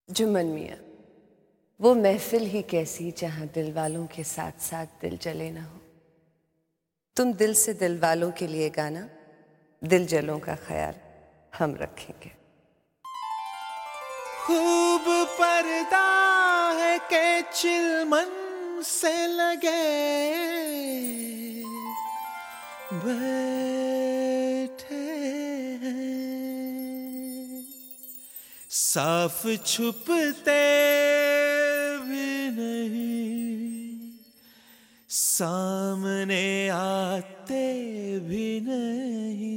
जुम्मन मियाँ, वो महफिल ही कैसी जहाँ दिल वालों के साथ साथ दिल जले ना हो। तुम दिल से दिल वालों के लिए गाना, दिल जलों का ख्याल हम रखेंगे। खूब पर्दा है के चिलमन से लगे बैठे हैं, साफ छुपते भी नहीं, सामने आते भी नहीं।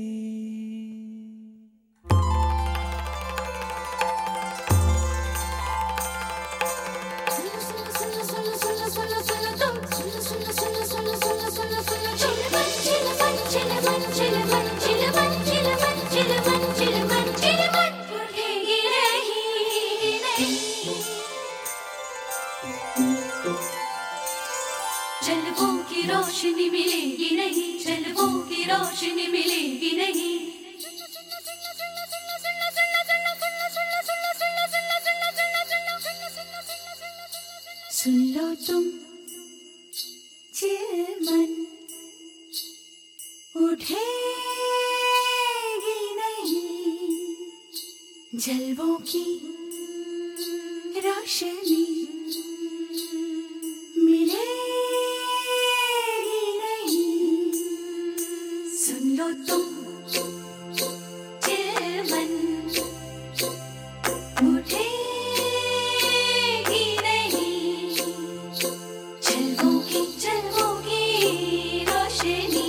जलवों की रोशनी मिलेगी नहीं, जलवों की रोशनी मिलेगी नहीं। सुन लो तुम चिलमन, उठेगी नहीं, जलवों की रोशनी मिलेगी नहीं। सुन लो तुम चिलमन, उठेगी नहीं, जलवों की रोशनी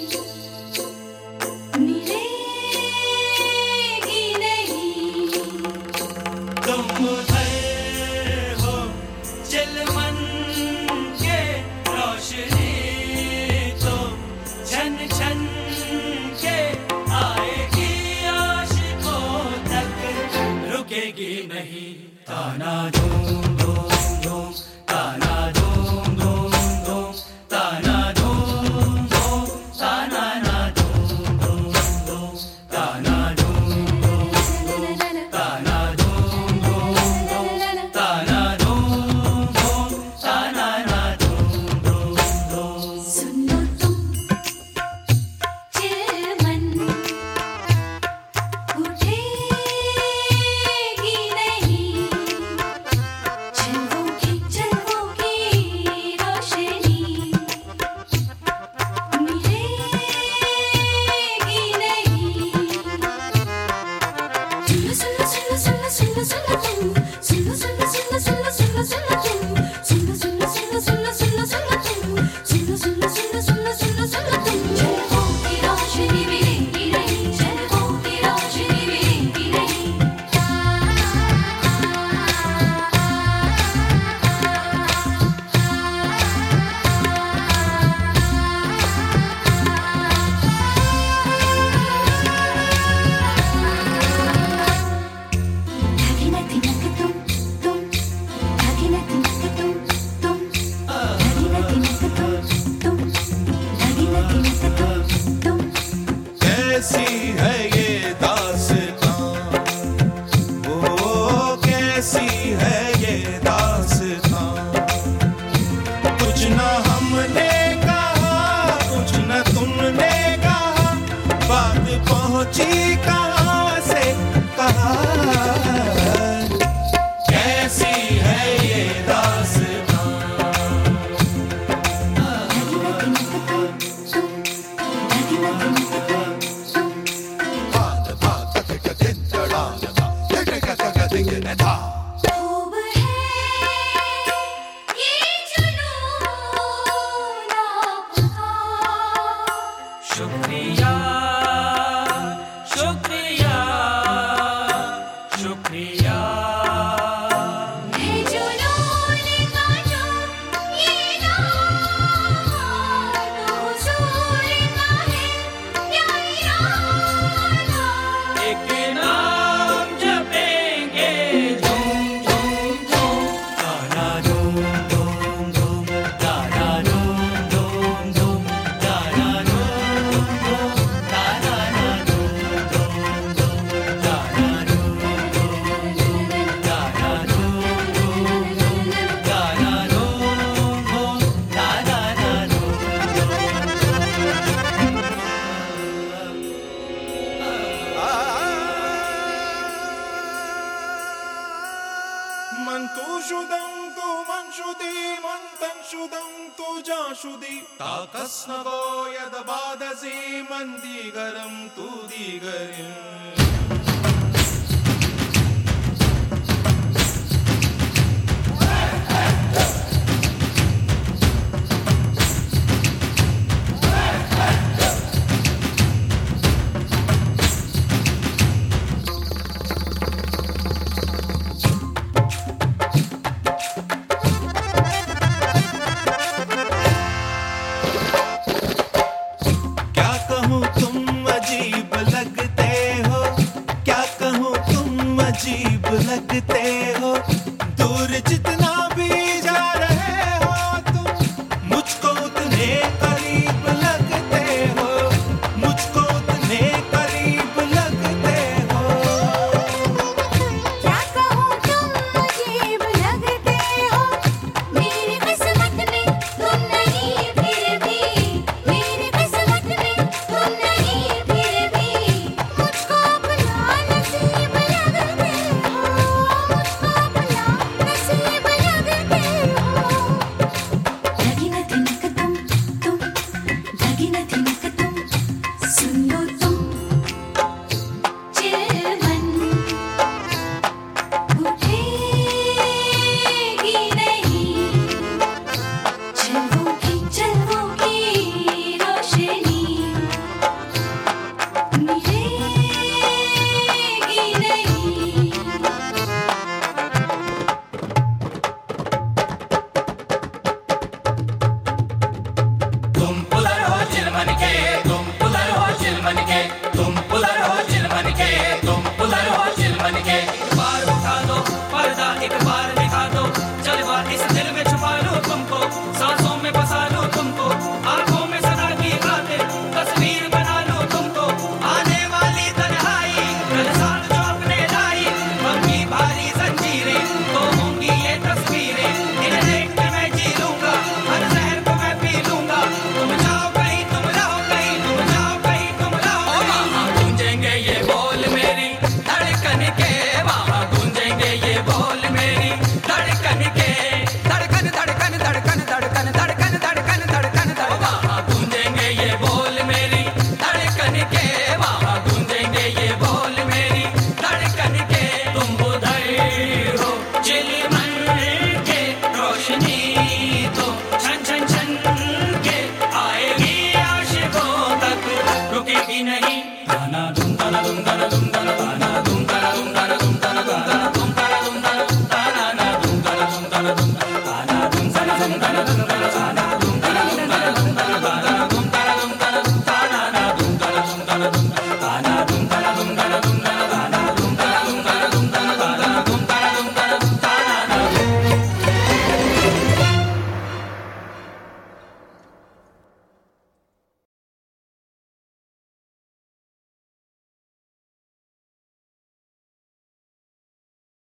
मिलेगी नहीं। तुम उधर हो चिलमन के, रोशनी तो छन छन के आएगी आशिकों तक, रुकेगी नहीं। ताना धूम धूम धूम, ताना धूम धूम धूम, ताना धूम धूम, ताना ना धूम धूम धूम, ताना धूम धूम धूम, ताना धूम धूम धूम, ताना धूम धूम, ताना ना धूम धूम धूम। सुन लो तुम चिलमन, उठेगी नहीं, जलवों की रोशनी मिलेगी नहीं। सुन लो सुन लो सुन लो सुन लो सुन लो तुम, सुन लो सुन लो सुन लो सुन लो सुन लो सुन लो तुम, सुन लो सुन लो सुन लो सुन लो सुन लो सुन लो तुम, सुन लो सुन लो सुन लो सुन लो सुन लो सुन लो तुम। जलवों की रोशनी मिलेगी नहीं, जलवों की रोशनी मिलेगी नहीं। धागे न तिनक तुम, धागे न तिनक तुम, धागे न तिनक तुम, धागे न तिनक तुम। कैसी है ये दास्तां, ओ कैसी है ये दास्तां, कुछ न हमने कहा, कुछ न तुमने कहा, बात पहुंची कहां से कहां। कैसी है ये दास्तां, धागे न तिनक तुम, धागे न तिनक तुम। खूब है ये जुनून आपका, शुक्रिया शुक्रिया शुक्रिया। है जुनून का जो ये नाम हुजूर का है, या इरादा। एक नाम जपेंगे झूम Mantushudam tu manshudi, mantanshudam tu jashudi. Takasnago yadabadasi, mandigaram tu digarim. अजीब लगते हो दूर जितना भी जा रहे हो तुम मुझको उतने करीब लगते हो मुझको उतने करीब लगते हो क्या कहूँ तुम अजीब लगते हो मेरी किस्मत में तुम नहीं फिर भी मेरी किस्मत में तुम नहीं फिर भी मुझको अपना नसीब लगते हो मुझको अपना नसीब लगते हो लगी न थिनक तुम लगी न थिनक तुम सुन लो तुम चिलमन उठेगी नहीं जलवों की रोशनी मिलेगी नहीं तुम पुलर हो चिलमन के तुम पुलर हो चिलमन के तुम पुलर हो चिलमन के तुम पुलर हो चिलमन के बार उठा दो पर्दा एक बार दिखा दो जलवा इस दिल में छुपा लो तुमको सांसों में बसा लो तुमको आंखों में सदा की खातिर तस्वीर बना लो तुमको आने वाली तन्हाई कल साथ जो अपने लाई अपनी भारी जंजीरें तो होंगी ये तस्वीरें इन्हें देख के मैं जी लूंगा हर जहर को मैं पी लूंगा तुम जाओ कहीं तुम रहो कहीं तुम जाओ कहीं तुम रहो वहाँ गूंजेंगे ये बोल मेरी धड़कन के वहाँ गूंजेंगे ये बोल मेरी धड़कन के धड़कन धड़कन धड़कन धड़कन धड़कन धड़कन धड़कन वहाँ गूंजेंगे ये बोल मेरी धड़कन के वहाँ गूंजेंगे ये बोल मेरी धड़कन के तुम उधर हो चिलमन के रोशनी तो छन छन छन के आएगी आशिकों तक रुकेगी नहीं दाना दुम दाना दुम दाना दुम दाना दाना